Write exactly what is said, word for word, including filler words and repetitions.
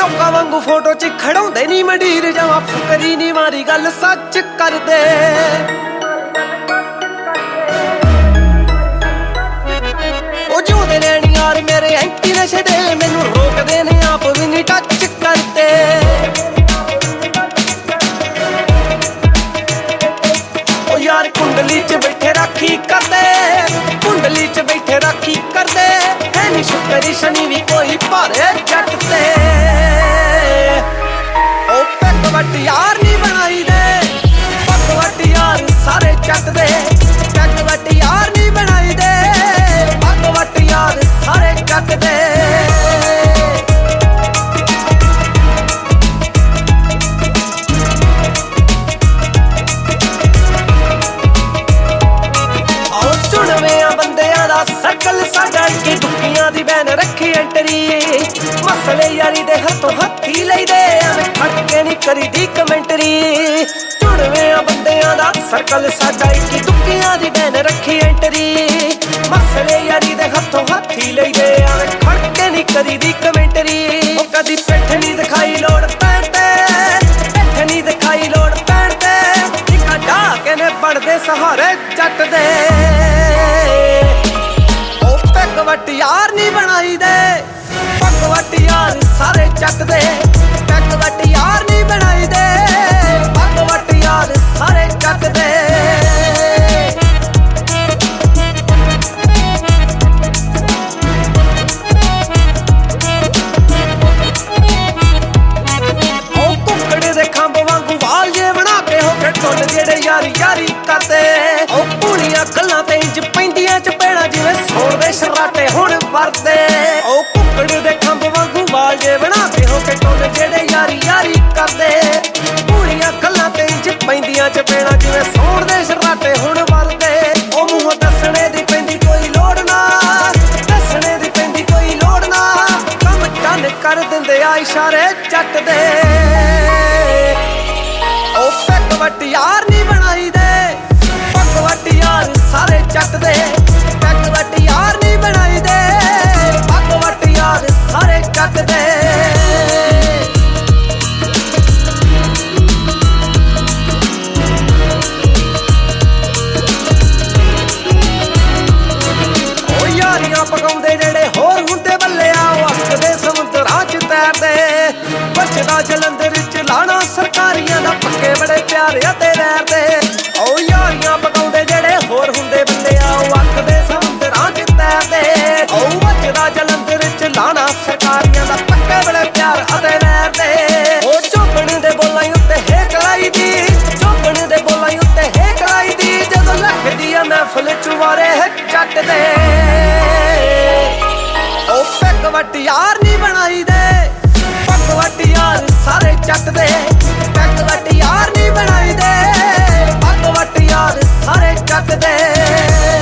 ਲੋਕਾਂ ਵਾਂਗੂ ਫੋਟੋ ਚ ਖੜਾਉਂਦੇ ਨੀ ਮੰਡੀਰ ਜਾਵਾ ਫੁਕਰੀ ਨੀ ਮਾਰੀ ਗੱਲ ਸੱਚ ਕਰਦੇ ਉਹ ਜਿਉਂਦੇ ਰਹਿਣ ਯਾਰ ਮੇਰੇ ਐਂਟੀ ਨਸ਼ੇ ਦੇ ਮੈਨੂੰ ਰੋਕਦੇ ਨੇ ਆਪ ਵੀ ਨੀ ਟੱਚ ਕਰਦੇ ਉਹ ਯਾਰ ਕੁੰਡਲੀ ਚ ਬੈਠੇ ਰਾਖੀ ਕਰਦੇ ਕੁੰਡਲੀ ਚ ਬੈਠੇ ਰਾਖੀ ਕਰਦੇ ਹੈ ਨੀ ਸ਼ੁਕਰੀ ਸ਼ਨੀ ਵੀ ਕੋਈ ਭਾਰੇ ਜੱਟ ਤੇ ਉਹ ਪੈਕਵਟ ਯਾਰ ਨੀ ਬਣਾਈ ਦੇ ਪੱਕਵਟ ਯਾਰ ਸਾਰੇ ਜੱਟ ਦੇ ਪੈਕਵਟ ਯਾਰ ਨੀ ਬਣਾਈ ਦੇ ਪੱਕਵਟ ਯਾਰ ਸਾਰੇ ਜੱਟ ਦੇ ਸਰਕਲ ਸਾਡਾ ਕਿ ਦੁੱਖੀਆਂ ਦੀ ਬੈਨ ਰੱਖੀ ਐਂਟਰੀ ਮਸਲੇ ਯਾਰੀ ਦੇ ਹੱਥੋਂ ਹੱਥੀ ਲਈਦੇ ਐਵੇਂ ਖੜ ਕੇ ਨਹੀਂ ਕਰੀਦੀ ਕਮੈਂਟਰੀ ਚੁਣਵੇਂ ਆ ਬੰਦਿਆਂ ਦਾ ਸਰਕਲ ਸਾਡਾ ਕਿ ਦੁੱਖੀਆਂ ਦੀ ਬੈਨ ਰੱਖੀ ਐਂਟਰੀ ਮਸਲੇ ਯਾਰੀ ਦੇ ਹੱਥੋਂ ਹੱਥੀ ਲਈਦੇ ਐਵੇਂ ਖੜ ਕੇ ਨਹੀਂ ਕਰੀਦੀ ਕਮੈਂਟਰੀ ਉਹ ਕਦੀ ਪਿੱਠ ਨਹੀਂ ਦਿਖਾਈ ਲੋੜ ਪੈਣ ਤੇ ਪਿੱਠ ਨਹੀਂ ਦਿਖਾਈ ਲੋੜ ਪੈਣ ਤੇ ਨਿਕਾ ਢਾ ਕੇ ਨੇ ਬਣਦੇ ਸਹਾਰੇ ਜੱਟ ਦੇ ਪੈਕਵਟ ਯਾਰ ਨੀ ਬਣਾਈ ਦੇ ਪੱਕਵਟ ਯਾਰ ਸਾਰੇ ਜੱਟ ਦੇ ਪੈਕਵਟ ਯਾਰ ਨੀ ਬਣਾਈ ਦੇ ਪੱਕਵਟ ਯਾਰ ਸਾਰੇ ਜੱਟ ਦੇ ਉਹ ਕੁੱਕੜੇ ਦੇ ਖੰਭ ਵਾਂਗੂ ਵਾਲ ਜੇ ਬਣਾ ਕੇ ਹੋ ਕੇ ਟੁੱਲ ਜਿਹੜੇ ਯਾਰੀ ਯਾਰੀ ਕਰਦੇ ਉਹ ਪੂਰੀਆਂ ਗੱਲਾਂ ਤੇ ਇੰਜ ਪੈਂਦੀਆਂ ਚਪੇੜਾਂ ਜਿਵੇਂ ਸੋਦੇ ਸ਼ਰਾਟੇ ਹੁਣ ਵਰਦੇ ਉਹ ਕੁੱਕੜ ਦੇ ਖੰਭ ਵਾਂਗੂ ਵਾਲ ਜੇ ਬਣਾ ਕੇ ਹੋ ਕੇ ਟੋਲੇ ਜਿਹੜੇ ਯਾਰੀ ਯਾਰੀ ਕਰਦੇ ਪੂਰੀਆਂ ਗੱਲਾਂ ਤੇ ਇੰਜ ਪੈਂਦੀਆਂ ਚਪੇੜਾਂ ਜਿਵੇਂ ਸੋਦੇ ਸ਼ਰਾਟੇ ਹੁਣ ਵਰਦੇ ਉਹ ਮੂੰਹ ਦੱਸਣੇ ਦੀ ਪੈਂਦੀ ਕੋਈ ਲੋੜ ਨਾ ਦੱਸਣੇ ਦੀ ਪੈਂਦੀ ਕੋਈ ਲੋੜ ਨਾ ਕੰਮ ਡਨ ਕਰ ਦਿੰਦੇ ਆ ਇਸ਼ਾਰੇ ਜੱਟ ਦੇ ਉਹ ਪੈਕਵਟ ਯਾਰ ਨੀ ਬਣਾਈ ਦੇ ਪੱਕਵਟ ਯਾਰ ਸਾਰੇ ਜੱਟ ਦੇ ਪੈਕਵਟ ਯਾਰ ਨੀ ਬਣਾਈ ਦੇ ਪੱਕਵਟ ਯਾਰ ਸਾਰੇ ਜੱਟ ਦੇ ਉਹ ਯਾਰੀਆਂ ਪਕਾਉਂਦੇ ਜਿਹੜੇ ਹੋਰ ਹੁੰਦੇ ਬੱਲਿਆ ਉਹ ਅੱਗ ਦੇ ਸਮੁੰਦਰਾਂ ਚ ਤੈਰਦੇ ਬਚਦਾ ਜਲੰਧਰ ਚ ਲਾਣਾ ਸਰਕਾਰੀਆਂ ਦਾ ਪੱਕੇ ਬੜੇ ਪਿਆਰੇ ਅਤੇ ਵੈਰ ਦੇ ਉਹ ਯਾਰੀਆਂ ਪਕਾਉਂਦੇ ਜਿਹੜੇ ਹੋਰ ਹੁੰਦੇ ਬੰਦਿਆ ਉਹ ਅੱਗ ਦੇ ਸਮੁੰਦਰਾਂ ਚ ਤੈਰਦੇ ਉਹ ਬਚਦਾ ਜਲੰਧਰ ਚ ਲਾਣਾ ਸਰਕਾਰੀਆਂ ਦਾ ਪੱਕੇ ਬੜੇ ਪਿਆਰ ਅਤੇ ਵੈਰ ਦੇ ਉਹ ਚੋਬਣ ਦੇ ਬੋਲਾਂ ਉੱਤੇ ਹੇਕ ਲਾਈ ਦੀ ਚੋਬਣ ਦੇ ਬੋਲਾਂ ਉੱਤੇ ਹੇਕ ਲਾਈ ਦੀ ਜਦੋਂ ਲੱਗਦੀ ਆ ਮਹਿਫਲ ਚੁਵਾਰੇ ਜੱਟ ਦੇ ਉਹ ਪੈਕਵਟ ਯਾਰ ਨੀ ਬਣਾਈ ਦੇ ਪੱਕਵਟ ਯਾਰ ਸਾਰੇ ਜੱਟ ਦੇ ਪੈਕਵਟ ਯਾਰ ਨੀ ਬਣਾਈ ਦੇ ਪੱਕਵਟ ਯਾਰ ਸਾਰੇ ਜੱਟ ਦੇ